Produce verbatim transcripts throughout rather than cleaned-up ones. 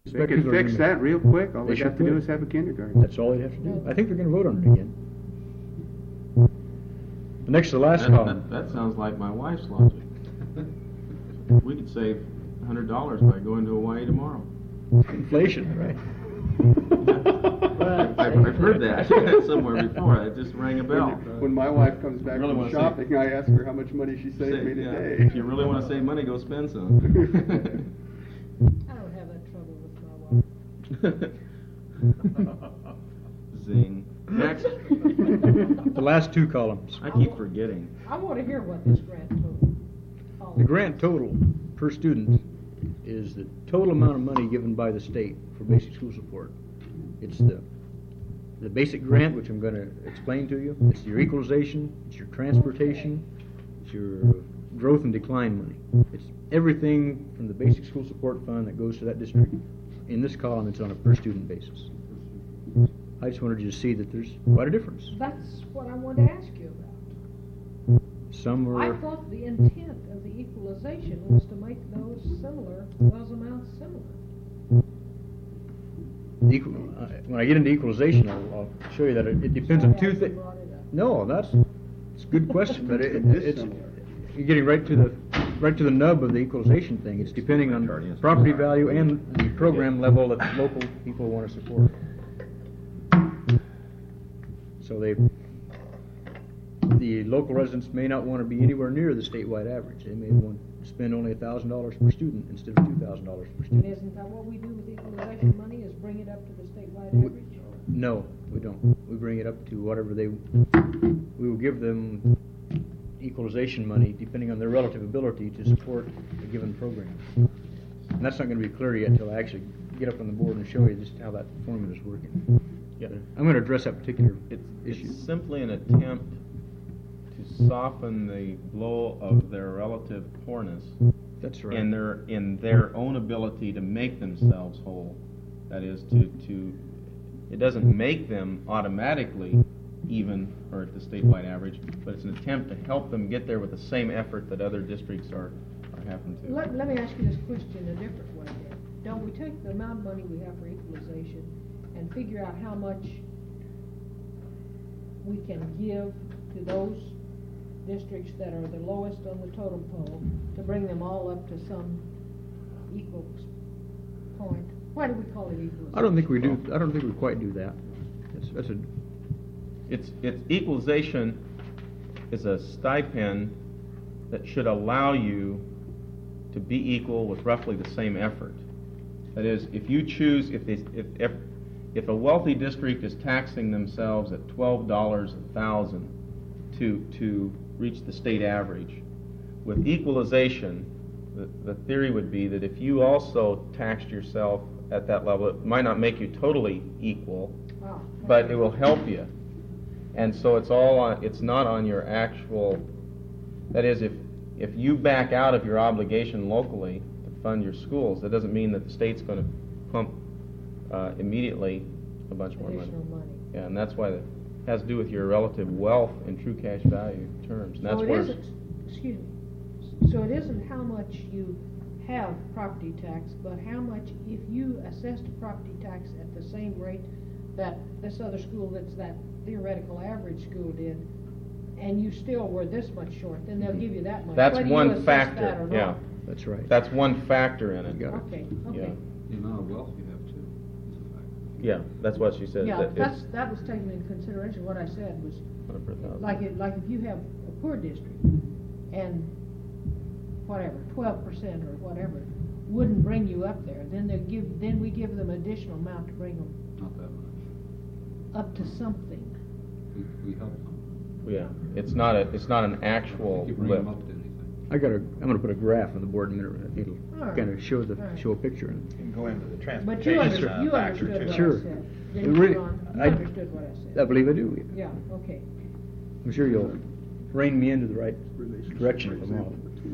They could fix that real quick. All They they have should to do could. is have a kindergarten. That's all they have to do. I think they're going to vote on it again. The next to the last That, column. that, that sounds like my wife's logic. We could save a hundred dollars by going to Hawaii tomorrow. Inflation, right? I've, I've heard that somewhere before. It just rang a bell. When, when my wife comes back Really from wanna shopping, save- I ask her how much money she saved Say- me yeah, today. If you really want to save money, go spend some. I don't have that trouble with my wife. Zing. Next. The last two columns. I keep forgetting. I want to hear what this grant total. The grant total per student is the total amount of money given by the state for basic school support. It's the the basic grant, which I'm going to explain to you. It's your equalization, it's your transportation, it's your growth and decline money. It's everything from the basic school support fund that goes to that district. In this column, it's on a per student basis. I just wanted you to see that there's quite a difference. That's what I wanted to ask you about. Some I are, thought the intent of the equalization was to make those similar, those amounts similar. the equal, uh, when I get into equalization, I'll, I'll show you that it, it depends on two things. Brought it up. No, that's, it's a good question, but it, It is it's, similar. you're getting right to the, right to the nub of the equalization thing. It's depending on property value and the program level that local people want to support. So they, the local residents may not want to be anywhere near the statewide average. They may want to spend only a thousand dollars per student instead of two thousand dollars per And student. isn't that what we do with equalization money, is bring it up to the statewide We- average? No, we don't. We bring it up to whatever they, we will give them equalization money depending on their relative ability to support a given program. And that's not going to be clear yet until I actually get up on the board and show you just how that formula is working. Yeah. I'm going to address that particular It's, issue. it's simply an attempt to soften the blow of their relative poorness That's right. in their in their own ability to make themselves whole. That is to to it doesn't make them automatically even or at the statewide average, but it's an attempt to help them get there with the same effort that other districts are, are having to. Let, let me ask you this question a different way then. Don't we take the amount of money we have for equalization and figure out how much we can give to those districts that are the lowest on the totem pole to bring them all up to some equal point? Why do we call it equalization? I don't think we do, I don't think we quite do that. That's, that's a, It's, it's equalization is a stipend that should allow you to be equal with roughly the same effort. That is, if you choose, if, they, if, if, if a wealthy district is taxing themselves at twelve dollars a thousand to, to reach the state average, with equalization, the, the theory would be that if you also taxed yourself at that level, it might not make you totally equal, Ah, but it will help you. And so it's all on, it's not on your actual, that is, if, if you back out of your obligation locally to fund your schools, that doesn't mean that the state's going to pump uh, immediately a bunch more money. additional money. Yeah, and that's why it has to do with your relative wealth in true cash value terms. And that's So it where isn't, excuse me, so it isn't how much you have property tax, but how much, if you assessed property tax at the same rate that this other school that's that theoretical average school did, and you still were this much short, then they'll give you that much. that's whether you one assess factor. that or Yeah, not. that's right. that's one factor in it. You got it. Okay, Yeah, okay. The amount of wealth you have too is a factor. yeah, that's what she said. Yeah, that that's, it's that was taken into consideration. What I said was, one per thousand. like it, like if you have a poor district and whatever, twelve percent or whatever, wouldn't bring you up there, then they give, then we give them additional amount to bring them Not that much. up to something. We, we help them. Yeah, it's not a, it's not an actual You bring lift. them up to anything. I got a, I'm going to put a graph on the board in a minute. I think All it'll right. kind of show the, All right. show a picture. And go into the But you transportation understood, uh, you factor understood too. what Sure. I said. It Didn't you, really- Ron? You I- understood what I said. I believe I do. Yeah, okay. I'm sure you'll rein me into the right direction if I'm off.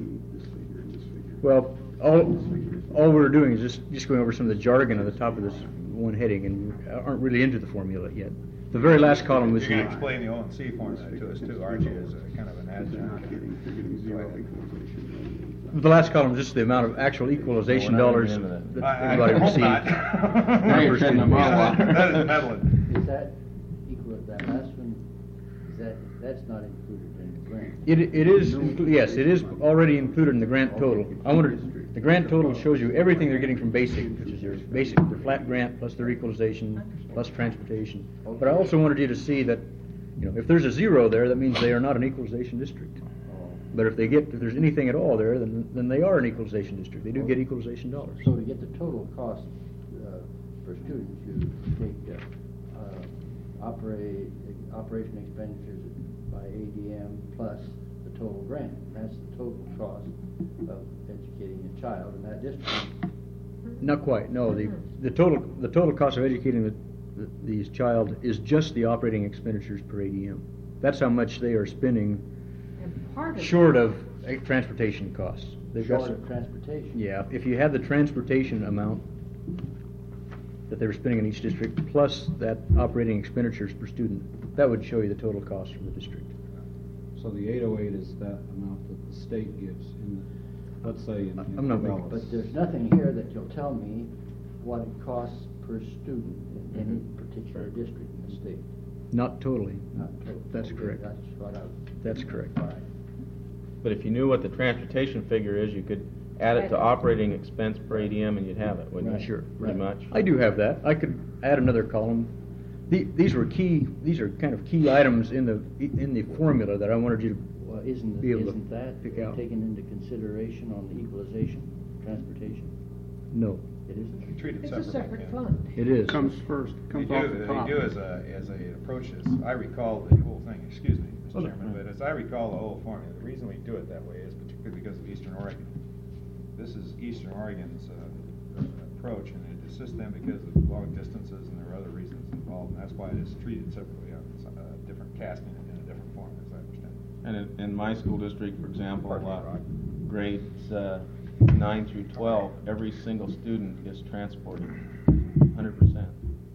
Well, all, all we're doing is just, just going over some of the jargon on the top of this one heading, and we aren't really into the formula yet. The very last column was You're going to the, explain the O and C formula to us too, aren't you, as a kind of an They're not adjunct? getting, they're getting zero equalization. The last column is just the amount of actual equalization No, we're not dollars even into that. that I- I everybody hope received. not. Now you're treading on my line. That is meddling. Is that equal, that last one, is that, that's not included in the grant? It, it is, inclu- yes, it is already included in the grant total. I wanted, the grant total shows you everything they're getting from basic, which is their basic, their flat grant plus their equalization, plus transportation. But I also wanted you to see that, you know, if there's a zero there, that means they are not an equalization district. But if they get, if there's anything at all there, then, then they are an equalization district. They do get equalization dollars. So to get the total cost, uh, per student, you take, uh, uh, operate, operation expenditures by A D M plus the total grant. That's the total cost of educating a child in that district. Not quite, no. The, the total, the total cost of educating the, the, the child is just the operating expenditures per A D M. That's how much they are spending And part of short that- of uh, transportation costs. They've got Short some- of transportation. Yeah, if you had the transportation amount that they were spending in each district, plus that operating expenditures per student, that would show you the total cost for the district. So the eight oh eight is that amount that the state gives in, the- let's say in. I'm not making- But there's nothing here that you'll tell me what it costs per student in any particular district in the state. Not totally. Not total. That's Okay, correct. That's what I. That's correct. All right. But if you knew what the transportation figure is, you could add it to operating expense per A D M and you'd have it, wouldn't you? Right. Sure. Pretty Right. much. I do have that. I could add another column. The, these were key, these are kind of key items in the, in the formula that I wanted you to Well, isn't, be able to isn't that pick out. taken into consideration on the equalization, transportation? No, It isn't? You treat it It's separately. a separate Ken. fund. it is. Comes first, They comes off do, the they top. do as a, as a approach this. I recall the whole thing, excuse me, Well, Mister Chairman, but as I recall the whole formula, the reason we do it that way is particularly because of Eastern Oregon. This is Eastern Oregon's uh, approach, and it assists them because of long distances, and there are other reasons involved, and that's why it is treated separately on a different casting in a different form, as I understand it. And in, in my school district, for example, Pardon me, uh, Rod. grades uh, nine through twelve, every single student is transported, hundred percent.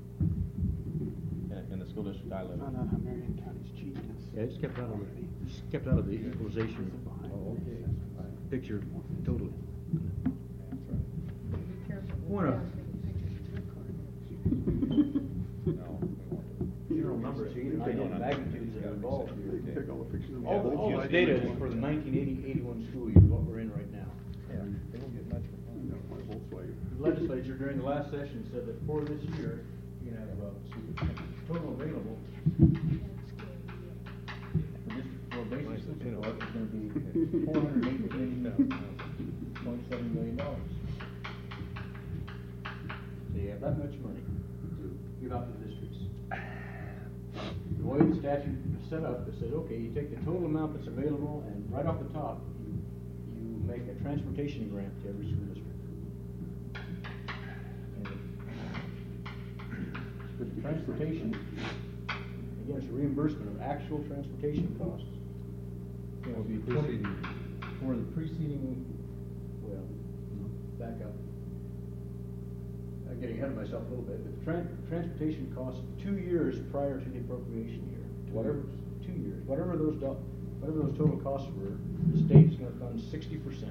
In, in the school district I live in. Yeah, it's kept out of the, it's kept out of the equalization Oh, okay. picture totally. Be careful with Wanna- that, taking pictures of your card. No, we won't. Zero numbers, so you can Take all the- magnitudes that are involved here. Take all the pictures of All, the- all Yeah. this data is for the nineteen eighty, eighty-one school year, what we're in right now. Yeah, they won't get much for fun. No, my Volkswagen. The legislature during the last session said that for this year, you can have about, total available for this, for basic system, is gonna be four hundred eighteen point seven million dollars. So you have that much money to give out to the districts. The way the statute is set up, it says, okay, you take the total amount that's available, and right off the top, you, you make a transportation grant to every school district. With the transportation, again, it's a reimbursement of actual transportation costs. It will be twenty, Preceding. for the preceding, well, back up. I'm getting ahead of myself a little bit, but the tran- transportation costs two years prior to the appropriation year. Whatever, two years, whatever those do, whatever those total costs were, the state's gonna fund sixty percent.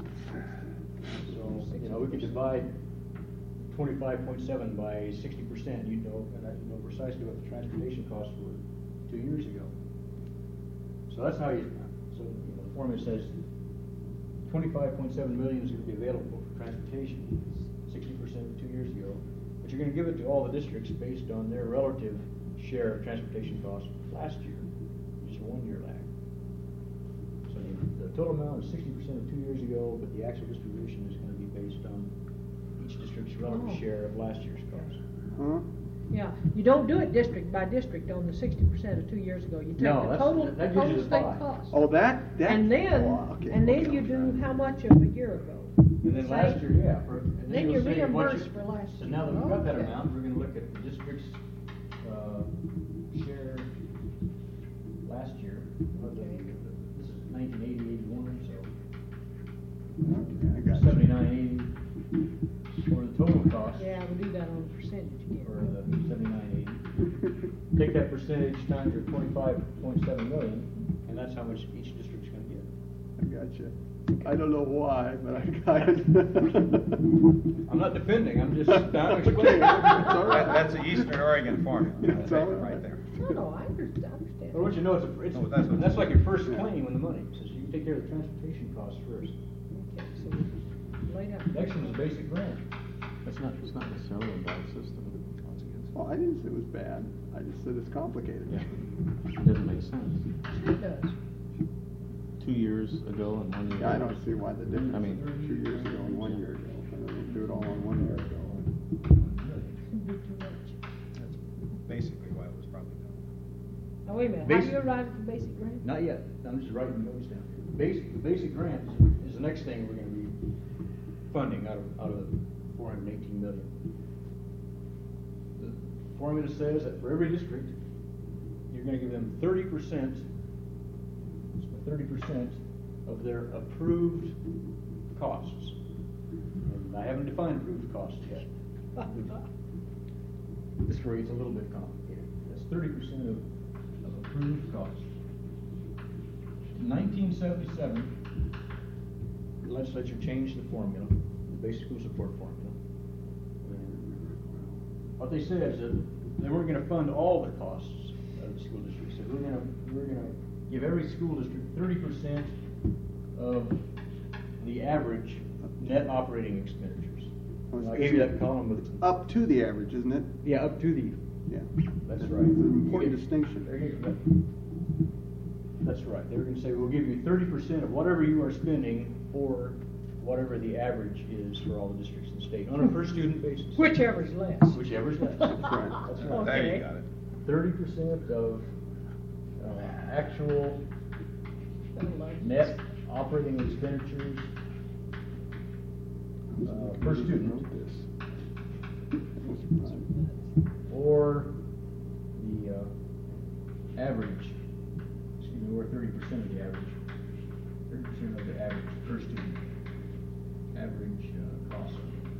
So, you know, we could divide twenty-five point seven by sixty percent, you'd know, and that, you know precisely what the transportation costs were two years ago. So that's how you, so, you know, the formula says twenty-five point seven million is gonna be available for transportation, sixty percent two years ago. But you're gonna give it to all the districts based on their relative share of transportation costs last year, just a one-year lag. So you, the total amount is sixty percent of two years ago, but the actual distribution is gonna be based on each district's relative Oh. share of last year's costs. Huh? Yeah, you don't do it district by district on the sixty percent of two years ago. You take No, the that's- total, that the gives you total the state pie. cost. Oh, that, that. And then, oh, okay, and then okay, you okay. do how much of a year ago. And then Say- last year, yeah, for, and Then then you're you'll say what reimbursed you- for last So year. now that we've got that Okay. amount, we're gonna look at the district's, uh, share last year. Or the- Okay. This is nineteen eighty, eighty-one, so Okay, I got you. seventy-nine, eighty for the total cost. Yeah, we do that on a percentage again. For the seventy-nine, eighty. Take that percentage times your twenty-five point seven million, and that's how much each district's gonna get. I got you. I don't know why, but I got it. I'm not defending, I'm just, I'm explaining. It's all right. That- That's the Eastern Oregon formula, It's all right. right there. No, no, I under- I understand. Well, what you know, it's, a- it's, Oh, that's what- that's like your first Yeah. claim on the money, says you take care of the transportation costs first. Okay, so lay down. Next one's a basic grant. It's not, it's not necessarily a bad system. Well, I didn't say it was bad, I just said it's complicated. Yeah. It doesn't make sense. It does. Two years ago and one year. Yeah, I don't see why the difference I is mean- two years ago and one year ago, and then do it all in one year ago. It'd be too much. That's basically why it was probably done. Now, wait a minute, how do Basic- you arrive at the basic grant? Not yet, I'm just writing the notes down. Basic, the basic grant is the next thing we're gonna be funding out of, out of the four hundred and eighteen million. The formula says that for every district, you're gonna give them thirty percent, thirty percent of their approved costs. And I haven't defined approved costs yet. This is where it's a little bit complicated. That's thirty percent of, of approved costs. In nineteen seventy-seven, the legislature changed the formula, the basic school support formula. And what they said is that they weren't gonna fund all the costs of the school district. They said, we're gonna, we're gonna give every school district thirty percent of the average net operating expenditures. I gave you that column with. Up to the average, isn't it? Yeah, up to the, Yeah. that's It's right. an important You get- distinction. there you go. That's right. They were gonna say, we'll give you thirty percent of whatever you are spending for whatever the average is for all the districts in the state, on a per student basis. Whichever's less. Whichever's less. That's right. That's There right. you Okay. got it. Thirty percent of, uh, actual net operating expenditures, uh, per student. Or the, uh, average, excuse me, or thirty percent of the average, thirty percent of the average per student, average, uh, cost.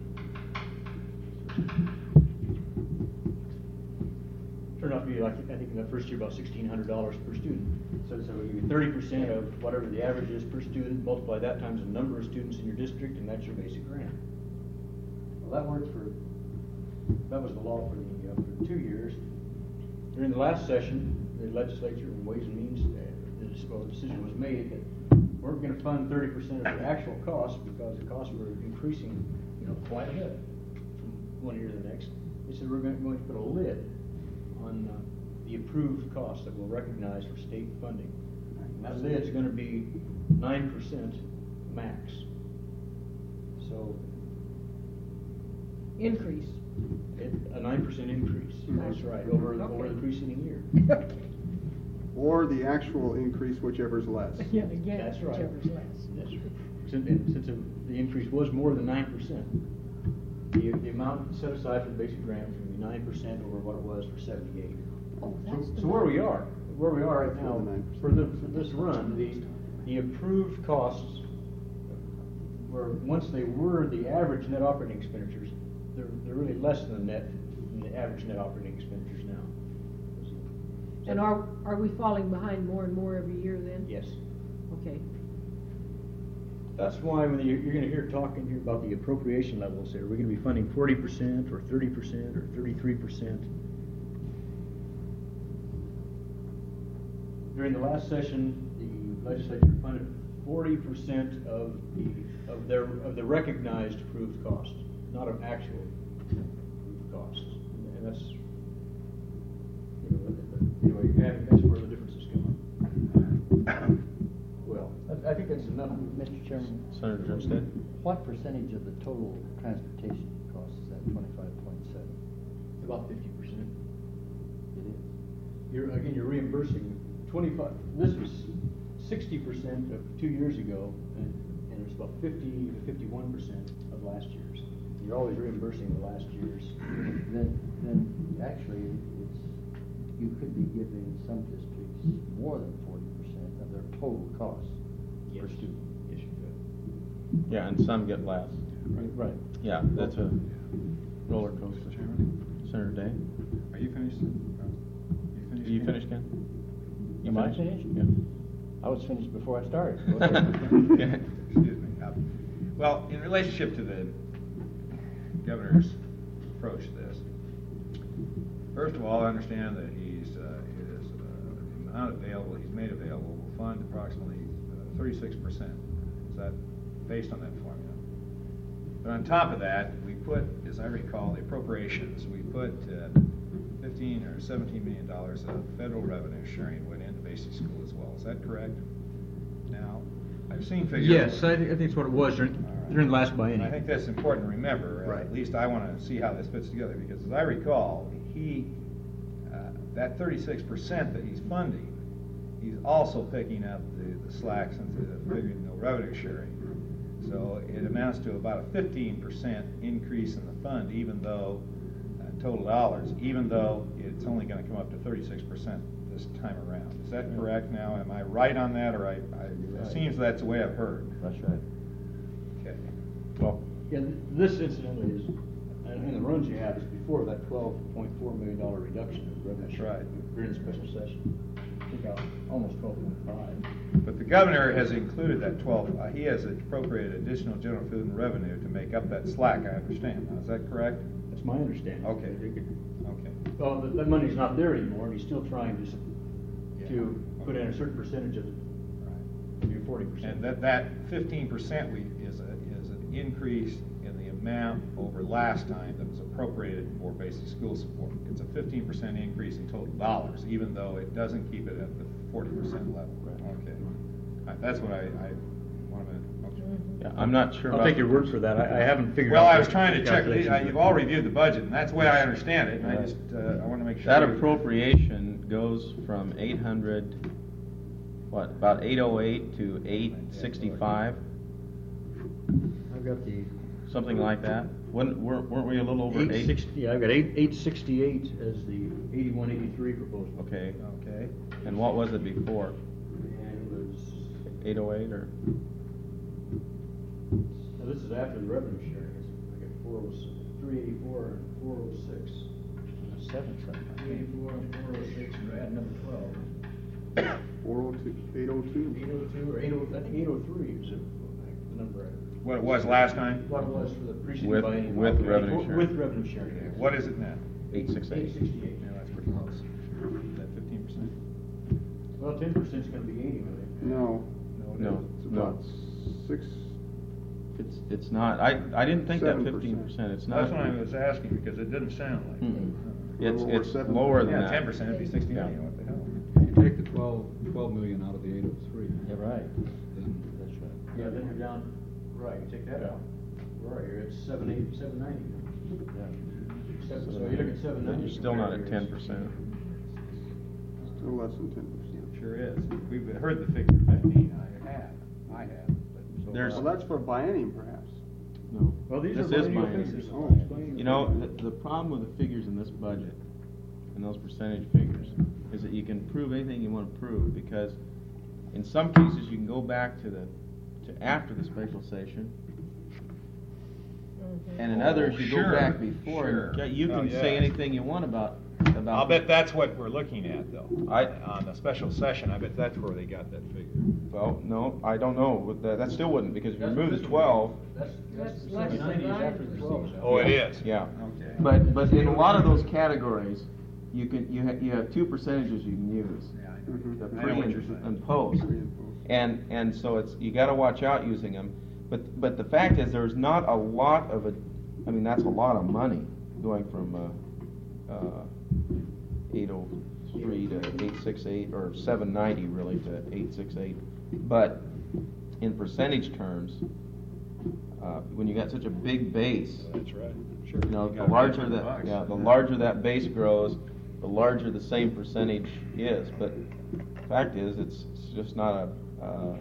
Turned out to be like, I think in the first year, about sixteen hundred dollars per student. So, so we give you thirty percent of whatever the average is per student, multiply that times the number of students in your district, and that's your basic grant. Well, that worked for, that was the law for the, uh, for two years. During the last session, the legislature and Ways and Means, uh, the, well, the decision was made that we're gonna fund thirty percent of the actual costs because the costs were increasing, you know, quite a bit from one year to the next. They said we're going going to put a lid on uh, the approved costs that we'll recognize for state funding. And that lid's gonna be nine percent max. So, Increase. it, a nine percent increase, that's right, over, over the preceding year. Or the actual increase, whichever's less. Yeah, again, That's right. whichever's less. That's right. Since, and since the the increase was more than nine percent, the, the amount set aside for the basic grant was gonna be nine percent over what it was for seventy-eight. Oh, So, that's the. so where we are, where we are right For now, the nine percent. for the, for this run, the, the approved costs were, once they were the average net operating expenditures, they're, they're really less than the net, than the average net operating expenditures now. And are, are we falling behind more and more every year then? Yes. Okay. That's why when you're, you're gonna hear talking here about the appropriation levels there, we're gonna be funding forty percent or thirty percent or thirty-three percent. During the last session, the legislature funded forty percent of the, of their, of the recognized approved costs, not of actual approved costs. And that's, you know, anyway, you have, that's where the differences come up. Well, I, I think that's enough. Mister Chairman, Senator Jumstead? what percentage of the total transportation cost is that twenty-five point seven? About fifty percent. It is. You're, again, you're reimbursing twenty-five, this was sixty percent of two years ago, and, and it's about fifty to fifty-one percent of last year's. You're always reimbursing the last year's. Then, then actually, it's, you could be giving some districts more than forty percent of their total costs per Yes. student. Yes, you could. Yeah, and some get less. Right. Yeah, that's a roller coaster. Senator Day? Are you finished? You finished? Are you finished, Ken? You Am I finished? Yeah. I was finished before I started. Okay. excuse me. Uh, Well, in relationship to the governor's approach to this, first of all, I understand that he's, uh, it is, uh, the amount available, he's made available will fund approximately uh, thirty-six percent. Is that based on that formula? But on top of that, we put, as I recall, the appropriations, we put uh, fifteen or seventeen million dollars of federal revenue sharing went into basic school as well. Is that correct? Now, I've seen figures. Yes, I, thi- I think it's what it was during, All right. during the last And biennium. I think that's important to remember. Uh, Right. At least I want to see how this fits together, because as I recall, he, uh, that thirty-six percent that he's funding, he's also picking up the, the slack since the figuring no revenue sharing. So it amounts to about a fifteen percent increase in the fund, even though, uh, total dollars, even though it's only going to come up to thirty-six percent this time around. Is that correct now? Am I right on that, or I, I, it seems that's the way I've heard? That's right. Okay. Well, Yeah, th- this incidentally is, and and the runs you have is before that twelve point four million dollar reduction in revenue. That's right. During the special session. Took out almost twelve point five. But the governor has included that twelve, uh, he has appropriated additional general food and revenue to make up that slack, I understand. Now, is that correct? That's my understanding. Okay. They could- Okay. Well, that, that money's not there anymore, and he's still trying to, s- Yeah. to put in a certain percentage of it, Right. maybe forty percent. And that, that fifteen percent we, is a, is an increase in the amount over last time that was appropriated for basic school support. It's a fifteen percent increase in total dollars, even though it doesn't keep it at the forty percent level. Okay. Uh, That's what I, I want to, okay. yeah, I'm not sure I'll about. take your the- word for that, I, I haven't figured out. Well, I was the trying to check, calculations, uh, but- you've all reviewed the budget, and that's the way I understand it, and I Right. just, uh, I want to make sure. That you- appropriation goes from eight hundred, what, about eight oh eight to eight sixty-five, I've got the something like that? Weren't, weren't weren't we a little over eight eight? sixty, yeah, I've got eight, eight sixty-eight as the eighty-one, eighty-three proposal. Okay, Okay. and what was it before? And it was, eight oh eight or? now this is after the revenue sharing, it's, I got four oh, three eighty-four and four oh six. Seven, seven. Three eighty-four and four oh six, and we're adding number twelve. Four oh two, eight oh two? Eight oh two, or eight oh, I think eight oh three is the the number. I- What it was last time? What it was for the preceding With- biennium. with Okay. revenue With- sharing. With revenue sharing. Okay, What is it now? Eight six Eight eight. sixty-eight. Yeah, that's pretty close. Is that fifteen percent? Well, ten percent's gonna be eighty million. No. No, It's no, about six, it's, it's not, I, I didn't think that Seven fifteen percent. percent, it's not. That's what I was asking, because it didn't sound like. Mm-mm. It's, Or it's seven lower than Yeah, that. ten percent, it'd be sixty Yeah. million, what the hell? You take the twelve, twelve million out of the eight oh three, Yeah, right. then That's right. Yeah, then you're down, right, you take that out. Where are you? It's seven eighty, seven ninety. Seven, so you're looking at seven Then ninety. you're still not at ten percent. still less than ten percent. Sure is. We've heard the figure fifteen, I have, I have. but so There's- far- Well, that's for biennium perhaps. No. Well, these are This is biennial biennial. figures. Oh. Explaining You know, the- the, the problem with the figures in this budget, and those percentage figures, is that you can prove anything you want to prove, because in some cases, you can go back to the, to after the special session, and in Oh, others, you go sure, back before, and sure. you Oh, can yeah. say anything you want about, about. I'll bet that's what we're looking at, though. I- On the special session, I bet that's where they got that figure. Well, no, I don't know, But that, that still wouldn't, because if you That's remove what the this twelve, one is. That's, that's That's the less seven ninety is than after the twelve. Oh, it is? yeah. Okay. But, but in a lot of those categories, you can, you have, you have two percentages you can use. Yeah, I know. Mhm. The I know pre what and, you're saying. and post. Pre and post. And, and so it's, you gotta watch out using them. But, but the fact is, there's not a lot of a, I mean, that's a lot of money going from, uh, uh, eight oh three to eight six eight, or seven ninety really to eight six eight. But in percentage terms, uh, when you got such a big base, That's right, sure. you know, You the got larger eight hundred that, bucks. yeah, the larger that base grows, the larger the same percentage is. But the fact is, it's, it's just not a, uh,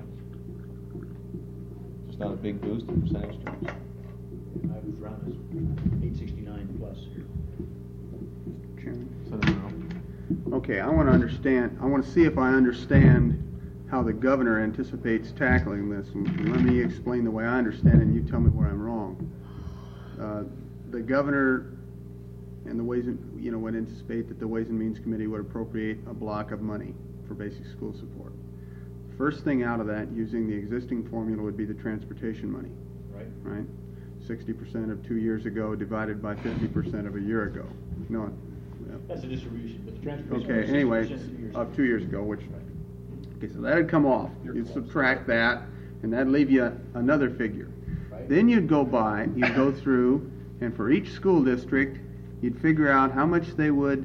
just not a big boost in percentage terms. I was around eight sixty-nine plus here. Chairman. So, I don't know. Okay, I want to understand, I want to see if I understand how the governor anticipates tackling this. And let me explain the way I understand it, and you tell me where I'm wrong. Uh, The governor and the Ways and, you know, would anticipate that the Ways and Means Committee would appropriate a block of money for basic school support. first thing out of that, using the existing formula, would be the transportation money, Right. right? Sixty percent of two years ago divided by fifty percent of a year ago. No, yeah. That's the distribution, but the transportation. Okay, was anyway, sixty percent two years of ago. two years ago, which, okay, so that'd come off. You're You'd close. subtract that, and that'd leave you another figure. Right. Then you'd go by, you'd go through, and for each school district, you'd figure out how much they would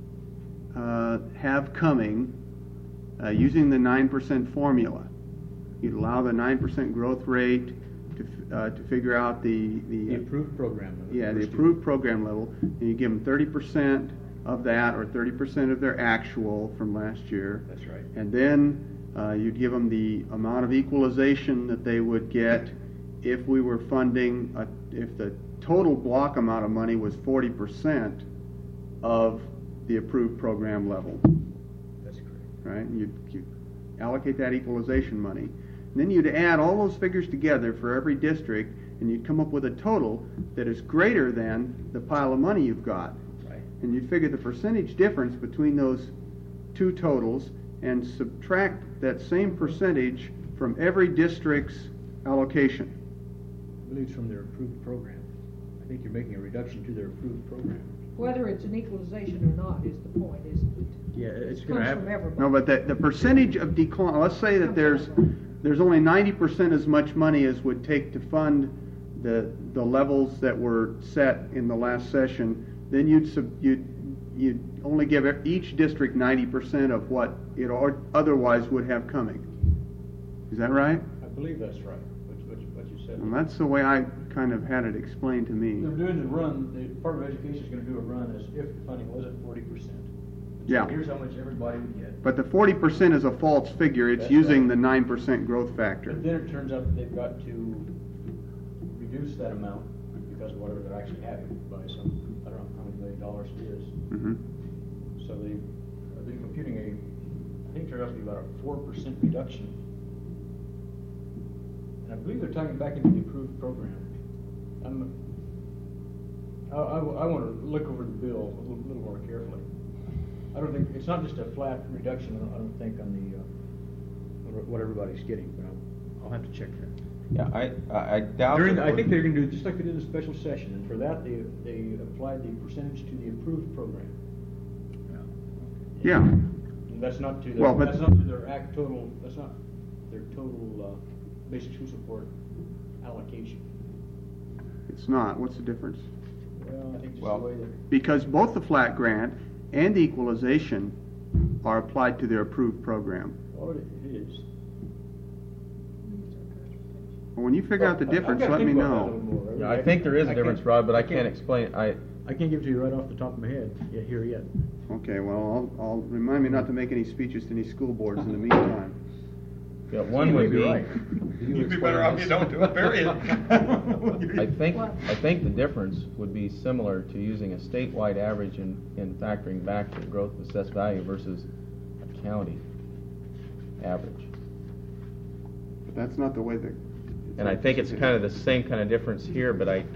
uh, have coming uh, using the nine percent formula. You'd allow the nine percent growth rate to f- uh, to figure out the the, The approved program. level yeah per the student. approved program level, and you give them thirty percent of that, or thirty percent of their actual from last year. That's right. And then uh, you'd give them the amount of equalization that they would get if we were funding, a, if the total block amount of money was forty percent of the approved program level, That's correct. right? And you'd, you'd allocate that equalization money. And then you'd add all those figures together for every district, and you'd come up with a total that is greater than the pile of money you've got. Right. And you'd figure the percentage difference between those two totals and subtract that same percentage from every district's allocation. I believe it's from their approved program. I think you're making a reduction to their approved program. Whether it's an equalization or not is the point, isn't it? Yeah, it's It gonna comes happen. from everybody. No, but the, the percentage of decline, let's say that there's, there's only ninety percent as much money as would take to fund the, the levels that were set in the last session, then you'd, sub- you'd, you'd only give e- each district ninety percent of what it or- otherwise would have coming. Is that right? I believe that's right, what, what, you- what you said. And that's the way I kind of had it explained to me. They're doing the run, the Department of Education is gonna do a run as if the funding wasn't forty percent. Yeah. Here's how much everybody would get. But the forty percent is a false figure, it's That's using right. the nine percent growth factor. But then it turns out that they've got to reduce that amount because of whatever they're actually having by some, I don't know how many million dollars it is. Mhm. So they, uh, they're computing a, I think it turns out to be about a four percent reduction. And I believe they're tying it back into the approved program. I'm, I, I, I wanna look over the bill a little, little more carefully. I don't think, it's not just a flat reduction, I don't, I don't think on the, uh, what- what everybody's getting, but I'll, I'll have to check that. Yeah, I, I I doubt. During, that I it think would- they're gonna do, just like they did in the special session, and for that, they, they applied the percentage to the approved program. Yeah, And that's not to Well, their, but- that's not to their act total, that's not their total, uh, basic school support allocation. it's not. What's the difference? Well, I think just the Well- way that, Because both the flat grant and the equalization are applied to their approved program. oh, it it is. Well, when you figure out the Well, I- I've difference, gotta let me think about that a know. little more. Yeah, I think there is a I difference, can't- Rod, but I can't- can't explain, I, I can't give it to you right off the top of my head, yet, here yet. Okay, well, I'll, I'll, remind me not to make any speeches to any school boards in the meantime. yeah, one You may would be be. right. You'd be better off you don't do it, period. I think, What? I think the difference would be similar to using a statewide average and, and factoring back the growth of assessed value versus a county average. But that's not the way that. And I think it's kind of the same kind of difference here, but I,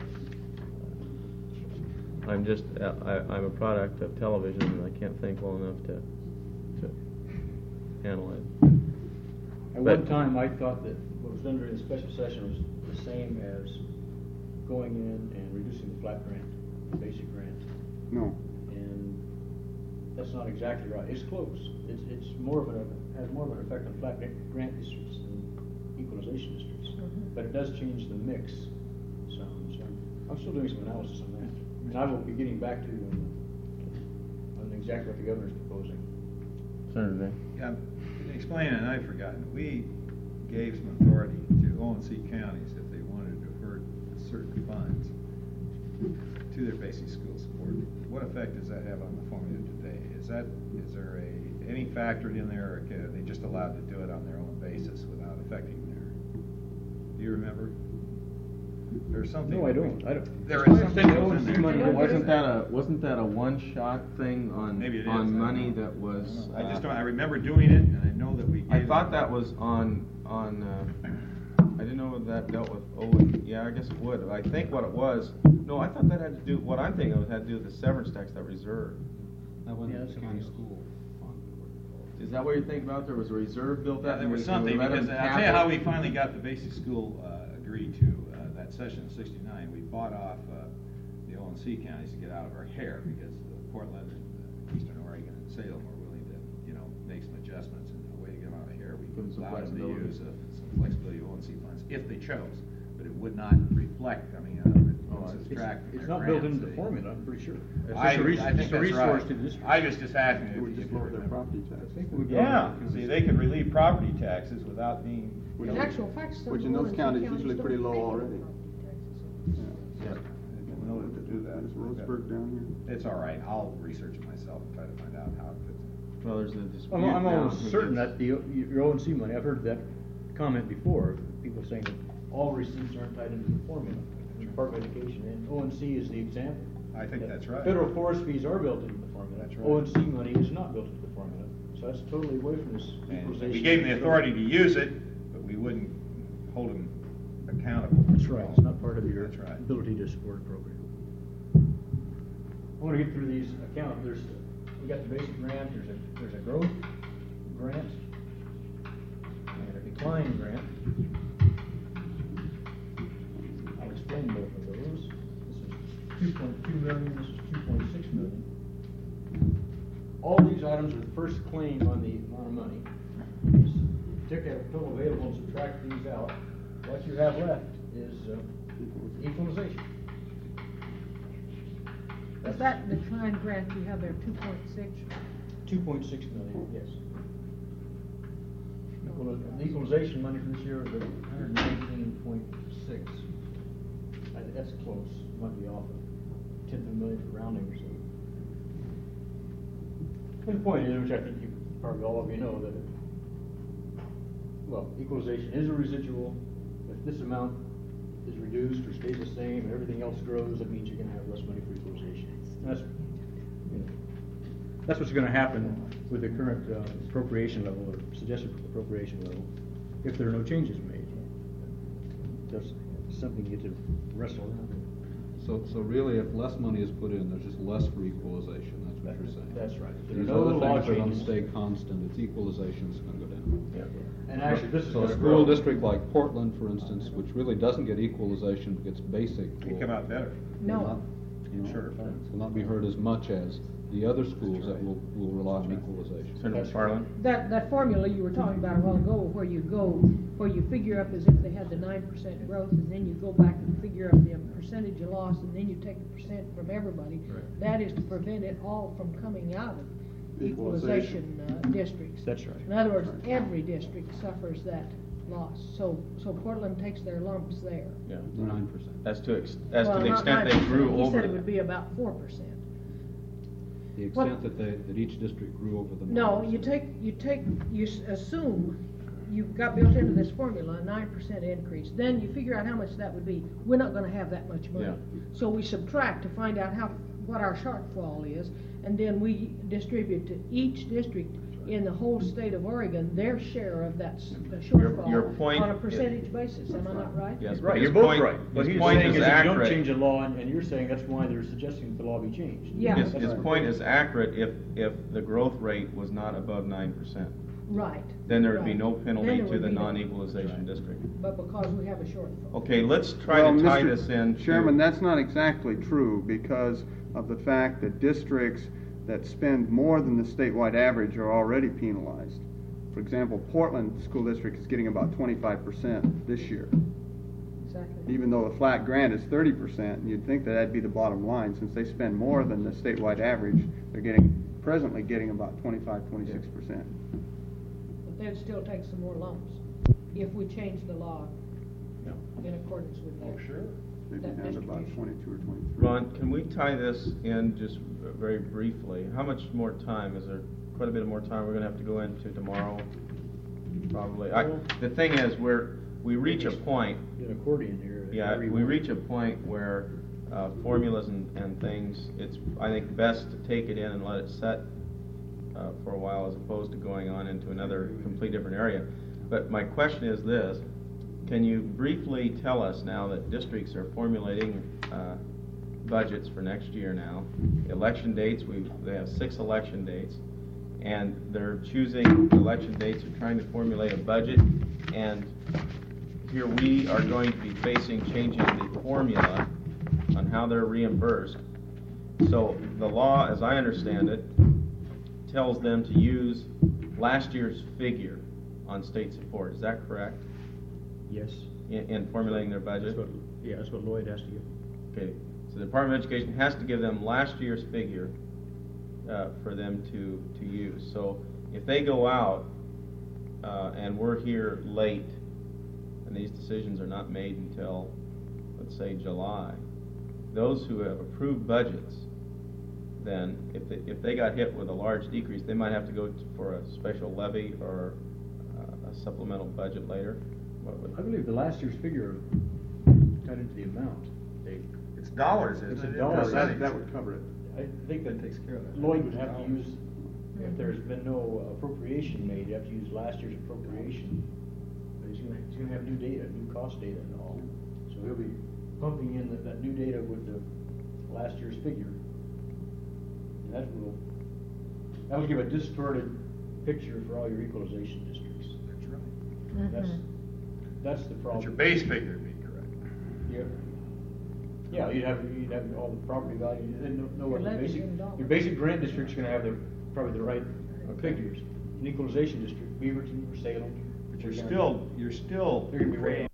I'm just, uh, I, I'm a product of television and I can't think well enough to, to handle it. At But- one time, I thought that what was done during the special session was the same as going in and reducing the flat grant, the basic grant. No. And that's not exactly right. It's close. It's, it's more of an, has more of an effect on flat gra- grant districts than equalization districts. Mhm. But it does change the mix some, so I'm still doing some analysis on that. And I will be getting back to you on, on exactly what the governor's proposing. Senator Day? Yeah, explain, and I've forgotten, we gave some authority to O and C counties if they wanted to divert certain funds to their basic school support. What effect does that have on the formula today? Is that, is there a, any factored in there, or are they just allowed to do it on their own basis without affecting their, do you remember? There's something. No, I don't. I don't. There It's is my something understanding else in O and C there. money Yeah, Wasn't that a, wasn't that a one-shot thing on, Maybe it is, I on don't money know. that was? I just uh, don't, I remember doing it, and I know that we gave. I thought it- that was on, on, uh, I didn't know that dealt with, oh, and- yeah, I guess it would. I think what it was, no, I thought that had to do, what I'm thinking of had to do with the severance tax, that reserve. That went Yeah, to that's the county something else. school fund. Is that what you're thinking about? There was a reserve built Yeah, up? there and was we- something, we let because them I'll cap tell you it? how we finally got the basic school uh, agreed to, uh, that session in sixty-nine. We bought off uh, the O and C counties to get out of our hair, because uh, Portland and uh, Eastern Oregon and Salem were willing to, you know, make some adjustments, and a way to get them out of hair, we Put some allowed them to flexibility. use uh, some flexibility O and C funds, if they chose, but it would not reflect coming out of it, Oh, or it's- subtract from It's their not built grants. into the They- formula, I'm pretty sure. It's I, just a res- I just think a that's resource right. to the district. I was just asking It if would you just could lower their remember. property tax. Yeah, see, they could relieve property taxes without being. Which In is- actual fact, some which in those Warren counties counties usually don't pretty low pay already. property taxes. Yeah. Yeah, I didn't know that to do that. Is Roseburg down here? It's all right, I'll research it myself and try to find out how it fits. Well, there's a dispute I'm, I'm now. almost certain that the, your O and C money, I've heard that comment before, people saying that all receipts aren't tied into the formula, in Department of Education, and O and C is the example. I think That that's right. Federal forest fees are built into the formula. That's right. O and C money is not built into the formula, so that's totally away from this And equalization. we gave them the authority to use it, but we wouldn't hold them accountable. That's right, it's not part of your That's right. ability to support a program. I wanna get through these accounts, there's, we got the basic grant, there's a, there's a growth grant, and a decline grant. I'll explain both of those. This is two point two million, this is two point six million. All these items are the first claim on the amount of money. Just Take a total available and subtract these out. What you have left is uh, equalization. Is that decline grant you have there, two point six? Two point six million, yes. Equal- The equalization money for this year is one hundred nineteen point six. That's close, might be off a tenth of a million for rounding or so. And the point is, which I think you, probably all of you know, that, it- well, equalization is a residual. If this amount is reduced or stays the same, and everything else grows, that means you're gonna have less money for equalization. And that's, you know, that's what's gonna happen with the current uh, appropriation level, or suggested appropriation level, if there are no changes made. That's something you get to wrestle around with. So, so really, if less money is put in, there's just less for equalization, that's what you're saying? That's right. If there are These no other law things are gonna changes- stay constant, its equalization's gonna go down. Yeah. And actually, this is So a gonna school grow. district like Portland, for instance, which really doesn't get equalization, but gets basic. Can will- come out better. No. will not, you know, Sure. Will not be hurt as much as the other schools that will, will rely on equalization. Senator McFarland? That, that formula you were talking about a while ago, where you go, where you figure up as if they had the nine percent growth, and then you go back and figure up the percentage of loss, and then you take the percent from everybody. Right. That is to prevent it all from coming out of Equalization. equalization, uh, districts. That's right. In other words, every district suffers that loss, so, so Portland takes their lumps there. Yeah. The nine percent. As to, ex- as to Well, the not extent they 9%. grew He over. said it would be about four percent. The What- extent that they, that each district grew over the nine No, percent. you take, you take, you s- assume you've got built into this formula a nine percent increase, then you figure out how much that would be. We're not gonna have that much money. Yeah. So we subtract to find out how, what our shortfall is, and then we distribute to each district in the whole state of Oregon, their share of that s- uh, Your- shortfall your point on a is- percentage basis, am I not right? Yes, Right, but you're his both point- right. What his he's point saying is is if you don't accurate. change the law, and, and you're saying that's why they're suggesting that the law be changed. Yeah. His, That's his right. point is accurate if, if the growth rate was not above nine percent. Right. Then there would be right. no Then penalty there to would the be no- non-equalization district. But because we have a shortfall. Okay, let's try Well, to tie Mister this in. to- Chairman, that's not exactly true because of the fact that districts that spend more than the statewide average are already penalized. For example, Portland School District is getting about twenty-five percent this year, Exactly. even though the flat grant is thirty percent, and you'd think that that'd be the bottom line. Since they spend more than the statewide average, they're getting, presently getting about twenty-five, twenty-six percent. But they'd still take some more lumps if we change the law in accordance with that. Oh, sure. Maybe That have about distribution. twenty-two or twenty-three. Ron, can we tie this in just very briefly? How much more time? Is there quite a bit of more time we're gonna have to go into tomorrow? Probably. I, the thing is, we're, we reach a point, An accordion here. yeah, Every we one. reach a point where uh, formulas and, and things, it's, I think, best to take it in and let it set uh, for a while as opposed to going on into another complete different area. But my question is this, can you briefly tell us now that districts are formulating uh, budgets for next year now? Election dates, we, they have six election dates. and they're choosing election dates, they're trying to formulate a budget, and here we are going to be facing changing the formula on how they're reimbursed. So the law, as I understand it, tells them to use last year's figure on state support. Is that correct? Yes. In, in formulating their budget? That's what, yeah, that's what Lloyd has to give. Okay, so the Department of Education has to give them last year's figure uh, for them to, to use. So if they go out uh, and we're here late, and these decisions are not made until, let's say, July, those who have approved budgets, then if they, if they got hit with a large decrease, they might have to go to, for a special levy or uh, a supplemental budget later. What would- I believe the last year's figure cut into the amount. They, It's dollars, It's isn't a it? dollar. That, that would cover it. I think that Takes care of that. Lloyd would have to use, if there's been no appropriation made, you have to use last year's appropriation. But he's gonna, he's gonna have new data, new cost data and all. So he'll be pumping in that, that new data with the last year's figure. And that will, that will give a distorted picture for all your equalization districts. That's right. That's, that's the problem. But your base figure would be correct. Yeah. Yeah, you'd have, you'd have all the property value, and know- know what Your the levies basic, in dollars. your basic grant district's gonna have the, probably the right figures. An equalization district, Beaverton or Salem. But you're still, you're still They're gonna be way creating